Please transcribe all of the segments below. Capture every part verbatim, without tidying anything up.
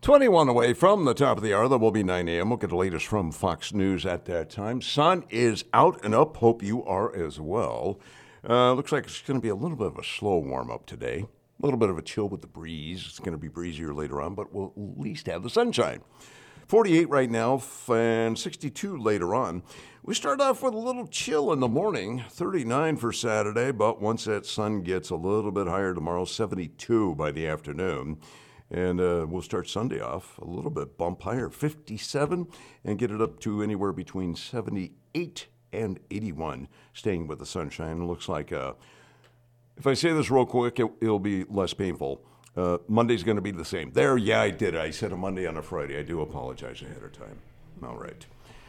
twenty-one away from the top of the hour. That will be nine a.m. We'll get the latest from Fox News at that time. Sun is out and up. Hope you are as well. Uh, looks like it's going to be a little bit of a slow warm-up today. A little bit of a chill with the breeze. It's going to be breezier later on, but we'll at least have the sunshine. forty-eight right now and sixty-two later on. We start off with a little chill in the morning, thirty-nine for Saturday, but once that sun gets a little bit higher tomorrow, seventy-two by the afternoon. And uh, we'll start Sunday off a little bit bump higher, fifty-seven, and get it up to anywhere between seventy-eight and eighty-one, staying with the sunshine. It looks like, uh, if I say this real quick, it, it'll be less painful. Uh, Monday's going to be the same. There, yeah, I did it. I said a Monday on a Friday. I do apologize ahead of time. All right.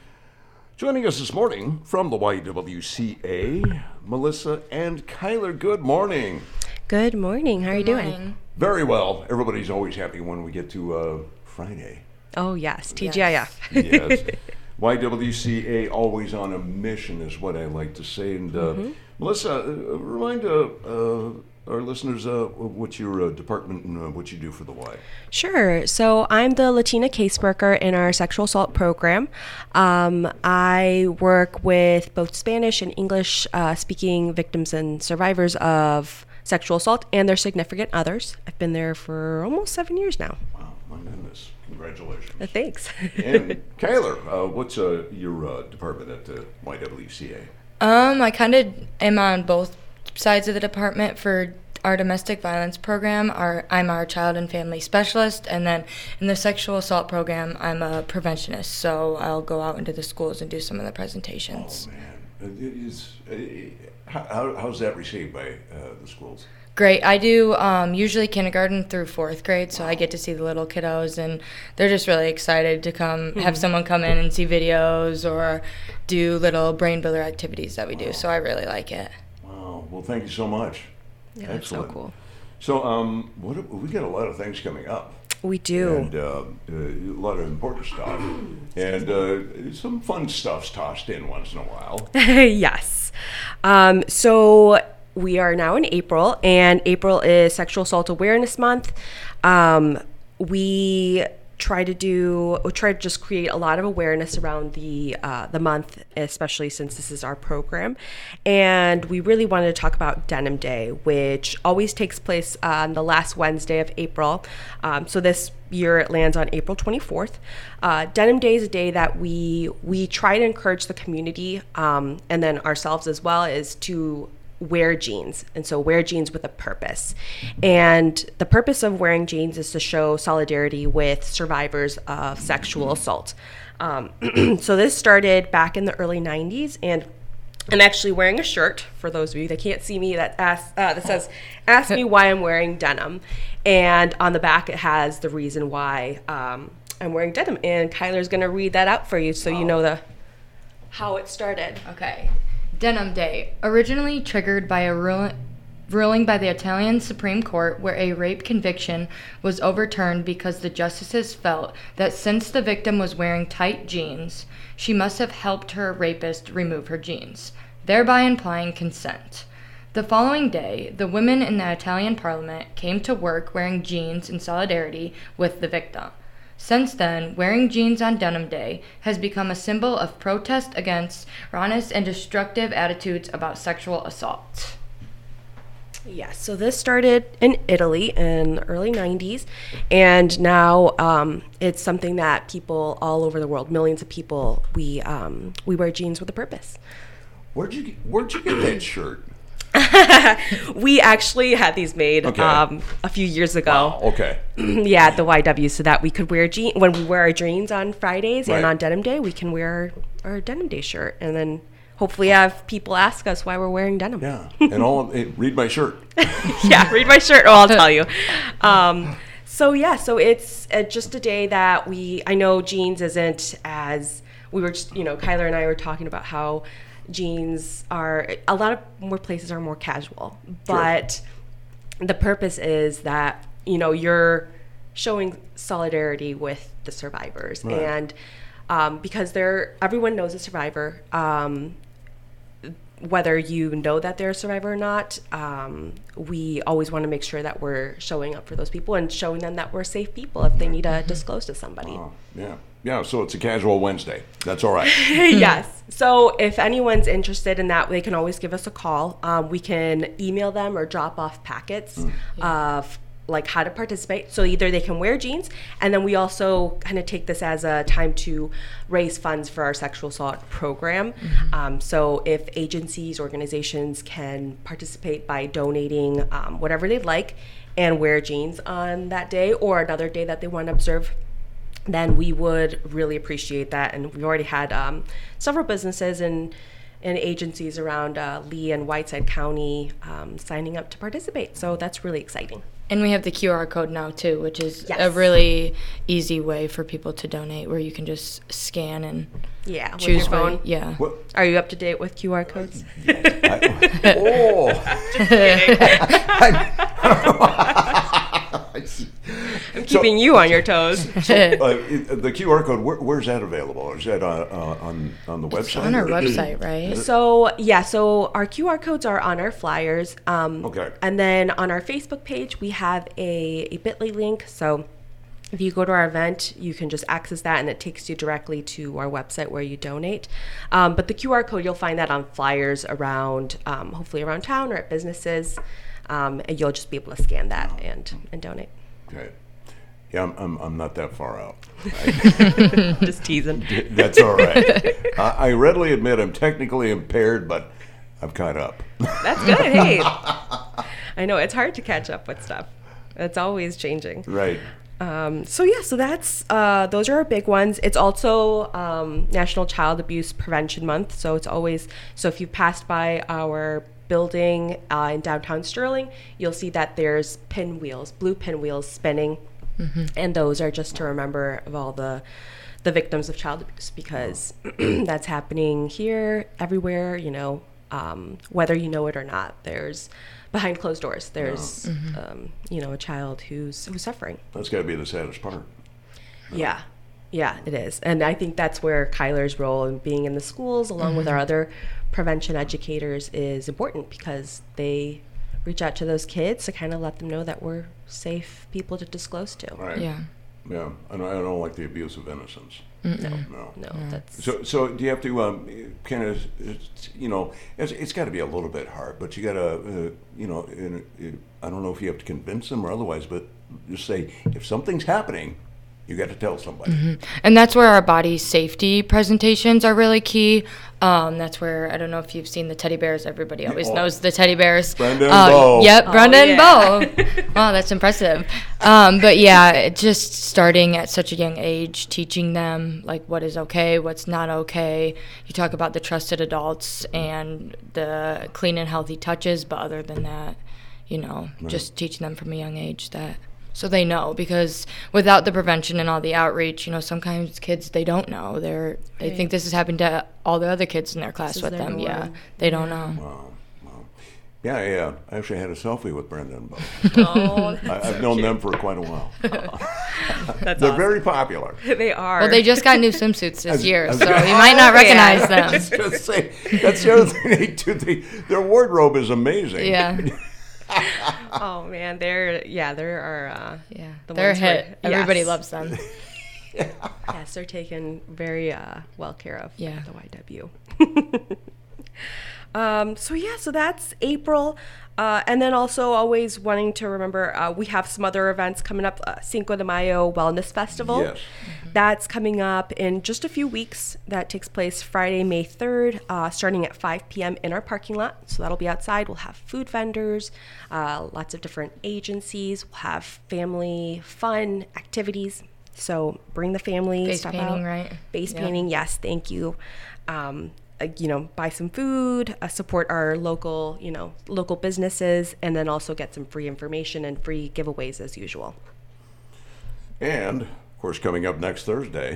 Joining us this morning from the Y W C A, Melissa and Kyler. Good morning. Good morning. How are you morning. doing? Very well. Everybody's always happy when we get to uh, Friday. Oh, yes. T G I F. Yes. Y W C A, always on a mission, is what I like to say. And uh, mm-hmm. Melissa, uh, remind uh, uh, our listeners uh, what your uh, department and uh, what you do for the Y. Sure. So I'm the Latina caseworker in our sexual assault program. Um, I work with both Spanish and English uh, speaking victims and survivors of sexual assault and their significant others. I've been there for almost seven years now. Wow, my goodness. Congratulations. Uh, thanks. And Kyler, uh, what's uh, your uh, department at the Y W C A? Um, I kind of am on both sides of the department for our domestic violence program. Our, I'm our child and family specialist, and then in the sexual assault program, I'm a preventionist, so I'll go out into the schools and do some of the presentations. Oh, man. It is, uh, how, how's that received by uh, the schools? Great. I do um, usually kindergarten through fourth grade, so I get to see the little kiddos, and they're just really excited to come mm-hmm. have someone come in and see videos or do little brain builder activities that we do, so I really like it. Wow. Well, thank you so much. Yeah, Excellent. That's so cool. So um, what, we got a lot of things coming up. We do. And uh, uh, a lot of important stuff. And uh, some fun stuff's tossed in once in a while. Yes. Um, so we are now in April, and April is Sexual Assault Awareness Month. Um, we try to do, we try to just create a lot of awareness around the uh, the month, especially since this is our program. And we really wanted to talk about Denim Day, which always takes place on the last Wednesday of April. Um, so this year it lands on April twenty-fourth. Uh, Denim Day is a day that we we try to encourage the community um, and then ourselves as well is to wear jeans, and so wear jeans with a purpose. And the purpose of wearing jeans is to show solidarity with survivors of sexual assault. Um, so this started back in the early nineties, and I'm actually wearing a shirt, for those of you that can't see me, that asks, uh, that says, ask me why I'm wearing denim. And on the back it has the reason why um, I'm wearing denim, and Kyler's going to read that out for you so wow. you know the how it started. Okay. Denim Day, originally triggered by a ruling, ruling by the Italian Supreme Court where a rape conviction was overturned because the justices felt that since the victim was wearing tight jeans, she must have helped her rapist remove her jeans, thereby implying consent. The following day, the women in the Italian parliament came to work wearing jeans in solidarity with the victim. Since then, wearing jeans on Denim Day has become a symbol of protest against rawness and destructive attitudes about sexual assault. Yes, so this started in Italy in the early nineties, and now um, it's something that people all over the world, millions of people, we um, we wear jeans with a purpose. Where'd you get, where'd you get that shirt? We actually had these made okay. um, a few years ago. Wow, okay. Yeah, at the Y W, so that we could wear jeans when we wear our jeans on Fridays, right. And on Denim Day we can wear our, our Denim Day shirt, and then hopefully have people ask us why we're wearing denim. Yeah, and all of, hey, read my shirt. Yeah, read my shirt. Oh, I'll tell you. Um, so yeah, so it's uh, just a day that we. I know jeans isn't as we were just you know Kyler and I were talking about how jeans are a lot of more places are more casual, but sure. The purpose is that you know you're showing solidarity with the survivors, right. And um, because they're everyone knows a survivor, um, whether you know that they're a survivor or not, um, we always want to make sure that we're showing up for those people and showing them that we're safe people if they need to disclose to somebody. Oh, yeah. Yeah, so it's a casual Wednesday. That's all right. Yes. So if anyone's interested in that, they can always give us a call. Um, we can email them or drop off packets mm. of like how to participate. So either they can wear jeans, and then we also kind of take this as a time to raise funds for our sexual assault program. Mm-hmm. Um, so if agencies, organizations can participate by donating um, whatever they'd like and wear jeans on that day or another day that they want to observe, then we would really appreciate that. And we've already had um, several businesses and and agencies around uh, Lee and Whiteside County um, signing up to participate. So that's really exciting. And we have the Q R code now too, which is yes. a really easy way for people to donate, where you can just scan and yeah, choose with your phone. Where, yeah. What? Are you up to date with Q R codes? I, oh. I'm keeping so, you on your toes. So, uh, the Q R code, where, where's that available? Is that uh, uh, on on the website? It's on our website, right? So yeah, so our Q R codes are on our flyers. Um, okay. And then on our Facebook page, we have a, a bit dot l y link. So if you go to our event, you can just access that, and it takes you directly to our website where you donate. Um, but the Q R code, you'll find that on flyers around, um, hopefully around town or at businesses, um, and you'll just be able to scan that and and donate. Okay. Yeah, I'm, I'm, I'm not that far out. Just teasing. That's all right. uh, I readily admit I'm technically impaired, but I've caught up. That's good. Hey, I know it's hard to catch up with stuff. It's always changing. Right. Um, so yeah, so that's uh, those are our big ones. It's also um, National Child Abuse Prevention Month, so it's always so if you passed by our building uh, in downtown Sterling, you'll see that there's pinwheels, blue pinwheels spinning. Mm-hmm. And those are just to remember of all the the victims of child abuse, because that's happening here, everywhere, you know, um, whether you know it or not. There's behind closed doors. There's, yeah. mm-hmm. um, you know, a child who's who's suffering. That's got to be the saddest part. Yeah. Yeah, it is. And I think that's where Kyler's role in being in the schools, along mm-hmm. with our other prevention educators, is important, because they reach out to those kids to kind of let them know that we're safe people to disclose to. Right. Yeah. Yeah. And I don't like the abuse of innocence. Mm-mm. No. No. No. Yeah. That's so. So do you have to um, kind of, you know, it's, it's got to be a little bit hard, but you got to, uh, you know, in, in, I don't know if you have to convince them or otherwise, but just say if something's happening, you got to tell somebody. Mm-hmm. And that's where our body safety presentations are really key. Um, that's where, I don't know if you've seen the teddy bears. Everybody always oh. knows the teddy bears. Brenda and uh, Bo. Yep, oh, Brenda yeah. and Bo. Wow, that's impressive. Um, but yeah, just starting at such a young age, teaching them like what is okay, what's not okay. You talk about the trusted adults and the clean and healthy touches, but other than that, you know, right. just teaching them from a young age that, so they know, because without the prevention and all the outreach, you know, sometimes kids, they don't know. They're they right. think this has happened to all the other kids in their class with them. Yeah, they don't know. Wow. Wow. Yeah, yeah. I actually had a selfie with Brenda and Bo. Oh, I, I've so known cute. them for quite a while. Oh. That's They're awesome. very popular. They are. Well, they just got new swimsuits this was, year, so gonna, you might not oh, recognize yeah. them. I was going to say, that's the other thing they do. They, their wardrobe is amazing. Yeah. Oh man, they're yeah, there are uh, yeah, the they're a ones hit. where, Everybody yes. loves them. Yes, they're taken very uh, well care of. Yeah. At the Y W. um, so yeah, so that's April. Uh, and then also always wanting to remember, uh, we have some other events coming up. Uh, Cinco de Mayo Wellness Festival. Yes. Mm-hmm. That's coming up in just a few weeks. That takes place Friday, May third, uh, starting at five p.m. in our parking lot. So that'll be outside. We'll have food vendors, uh, lots of different agencies. We'll have family fun activities. So bring the family. Face stop painting, out. right? Face yeah. painting, yes, thank you. Um, uh, you know, buy some food, uh, support our local, you know, local businesses, and then also get some free information and free giveaways as usual. And, of course, coming up next Thursday.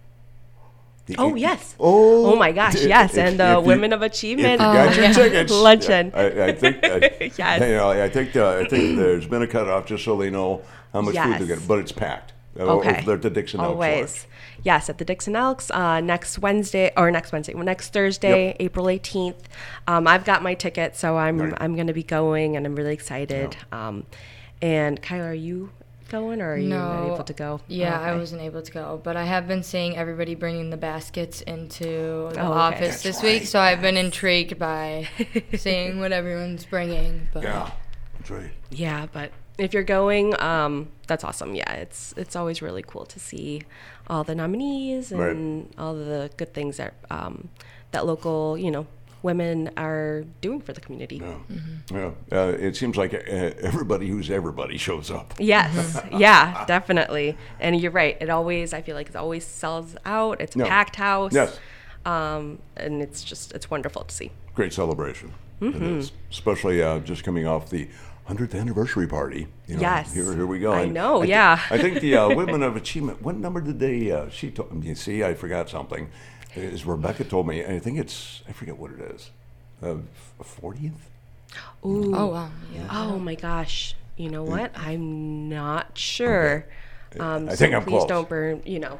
Oh, yes. Oh, oh my gosh, yes. If, and the if Women you, of Achievement. If you got uh, your yeah. tickets. Luncheon. I, I think, I, yes. you know, I think, uh, I think there's been a cutoff just so they know how much yes. food they're getting. But it's packed. Uh, Okay. Over there at the Dixon Elks Always. Lodge. Yes, at the Dixon Elks uh, next Wednesday or next Wednesday, well, next Thursday, Yep. April eighteenth. Um, I've got my ticket, so I'm Right. I'm going to be going, and I'm really excited. Um, and Kyla, are you going, or are you not No. able to go? Yeah, I Okay. wasn't able to go, but I have been seeing everybody bringing the baskets into the Oh, okay. office That's this right. week, so I've been intrigued by seeing what everyone's bringing. But Yeah, that's right. Yeah, but if you're going, um, that's awesome. Yeah, it's it's always really cool to see all the nominees and Right. all the good things that um, that local, you know, women are doing for the community. Yeah. Yeah. Uh, it seems like uh, everybody who's everybody shows up. Yes, yeah, definitely. And you're right. It always, I feel like it always sells out. It's a Yeah. packed house. Yes. Um, and it's just, it's wonderful to see. Great celebration. Mm-hmm. It is, especially uh, just coming off the hundredth anniversary party. You know, Yes. Here, here we go. I And know, thi- yeah. I think the uh, Women of Achievement, what number did they, uh, she told me, you see, I forgot something. As Rebecca told me, I think it's, I forget what it is, uh, fortieth? Ooh. oh wow, yeah. Oh my gosh. You know what? I'm not sure. Um, I so think I'm please close. don't burn, you know.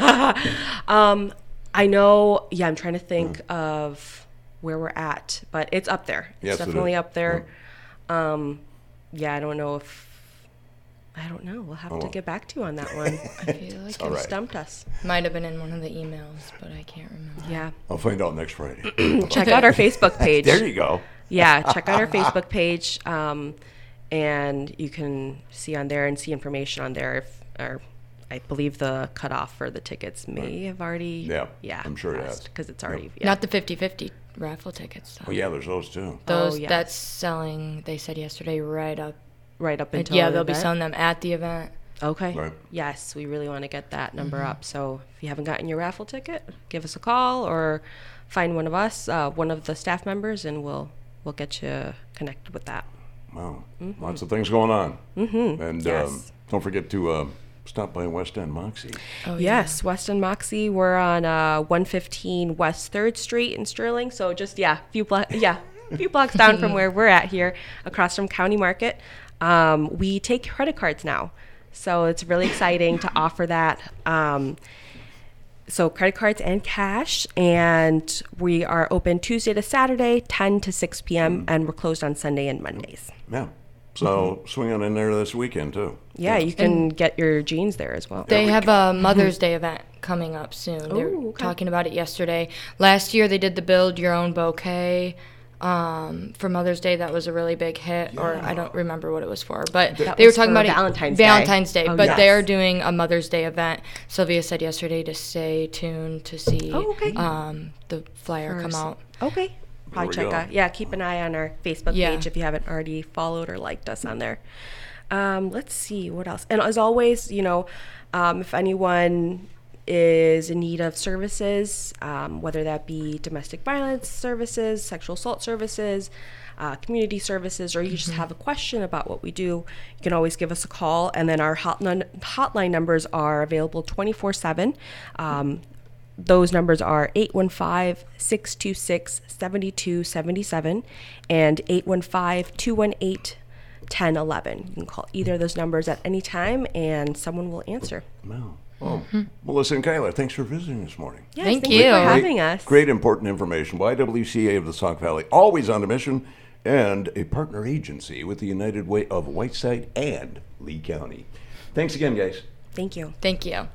um, I know, yeah, I'm trying to think of where we're at, but it's up there. It's Yes, it definitely is. up there. Um, yeah, I don't know if, I don't know. We'll have to Oh. get back to you on that one. I feel like all it right. Stumped us. might have been in one of the emails, but I can't remember. Yeah. I'll find out next Friday. Check out our Facebook page. There you go. Yeah, check out our Facebook page, um, and you can see on there and see information on there. If, or I believe the cutoff for the tickets may have already. Yeah, yeah, I'm sure it has. because it's already. Yeah. Not the fifty-fifty raffle tickets, though. Oh, yeah, there's those too. Those Oh, yes. that's selling. They said yesterday, right up. right up until. yeah, the they'll be event. selling them at the event. Okay. Right. Yes, we really want to get that number up. So if you haven't gotten your raffle ticket, give us a call or find one of us, uh, one of the staff members, and we'll we'll get you connected with that. Wow, lots of things going on. Mm-hmm. And Yes. um, don't forget to uh, stop by West End Moxie. Oh Yes, West End Moxie. We're on uh, one fifteen West third Street in Sterling. So just yeah, few blo- yeah, a few blocks down from where we're at here, across from County Market. Um, we take credit cards now, so it's really exciting to offer that. Um, so credit cards and cash, and we are open Tuesday to Saturday, ten to six p.m., and we're closed on Sunday and Mondays. Yeah. So swing on in there this weekend too. Yeah, you can get your jeans there as well. They have a Mother's Day event coming up soon. They were Ooh, okay. talking about it yesterday. Last year they did the build your own bouquet um, for Mother's Day. That was a really big hit, or I don't remember what it was for, but That they were was talking for about Valentine's it Day. Valentine's Day. Oh, but they yes. are doing a Mother's Day event. Sylvia said yesterday to stay tuned to see Oh, okay. um, the flyer come First. out. Okay. Probably we check go. out. Yeah, keep an eye on our Facebook Yeah. page if you haven't already followed or liked us on there. Um, let's see what else. And as always, you know, um, if anyone is in need of services, um, whether that be domestic violence services, sexual assault services, uh, community services, or you just have a question about what we do, you can always give us a call. And then our hotline, hotline numbers are available twenty-four seven. Um, Those numbers are eight one five, six two six, seven two seven seven and eight one five, two one eight, one zero one one. You can call either of those numbers at any time and someone will answer. Wow. Well, Melissa and Kyler, thanks for visiting this morning. Yes, Thank thank you. you for Great- having us. Great important information. Y W C A of the Sauk Valley, always on a mission, and a partner agency with the United Way of Whiteside and Lee County. Thanks again, guys. Thank you. Thank you.